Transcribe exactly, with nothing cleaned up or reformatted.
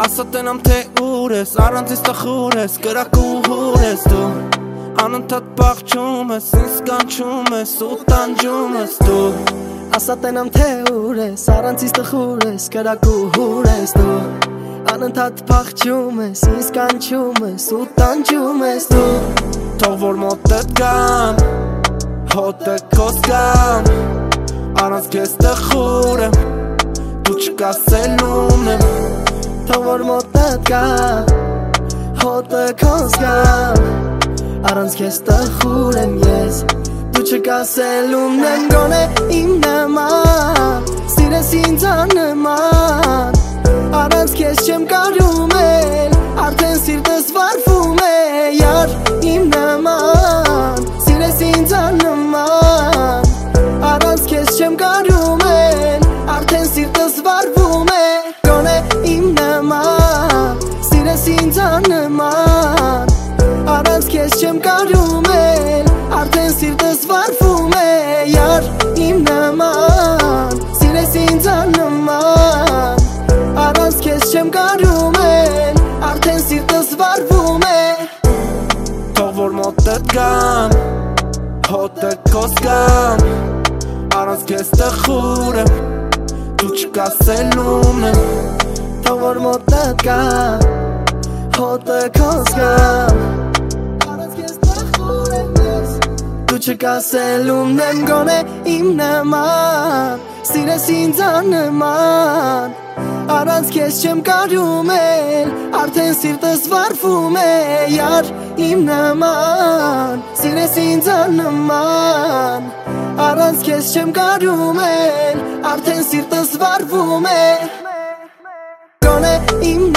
Ասա տենամ թե ուր ես, առանց իս տխուր ես, կրակուհուր ես դու Անընդհատ պաղչում ես, ինձ կանչում ես ու տանջում ես դու Ասա տենամ թե ուր ես, առանց իս տխուր ես, կրակուհուր ես դու Անընդհատ պաղչում ես, ինձ կանչում ես ու տանջում ես դու Թող որ մոտդ գամ, հոտը քոս գամ Առանց քեզ տխուր եմ, դու չկաս ելումն եմ Թող որ մոտդ գամ, հոտը քոս գամ Առանց քեզ տխուր եմ ես, դու չկաս ելումն եմ Գոնե իմ նման, սիրես ինձ աննման Առանց քեզ չեմ կարում էլ, արդեն սիրտս վարվում է Յար իմ նման, սիրես ինձ աննման Առանց քեզ չեմ կարում էլ, արդեն սիրտս վարվում է Գոնե իմ նման, սիրես ինձ աննման Առանց քեզ չեմ կարում էլ, արդեն սիրտս վարվում է Յար իմ նման, սիրես ինձ աննման Առանց քեզ չեմ կարում էլ, արդեն սիրտս վարվում է Թող որ մոտդ գամ, հոտը քոս գամ Առանց քեզ տխուր եմ, դու չկաս ելումն եմ Թող որ մոտդ գամ, հոտը քոս գամ Առանց քեզ տխուր եմ ես, դու չկաս ելումն եմ Գոնե իմ նման, սիրես ինձ աննման Առանց քեզ չեմ կարում էլ, արդեն սիրտս վարվում է Յար իմ նման, սիրես ինձ աննման Առանց քեզ չեմ կարում էլ, արդեն սիրտս վարվում է Գոնե իմ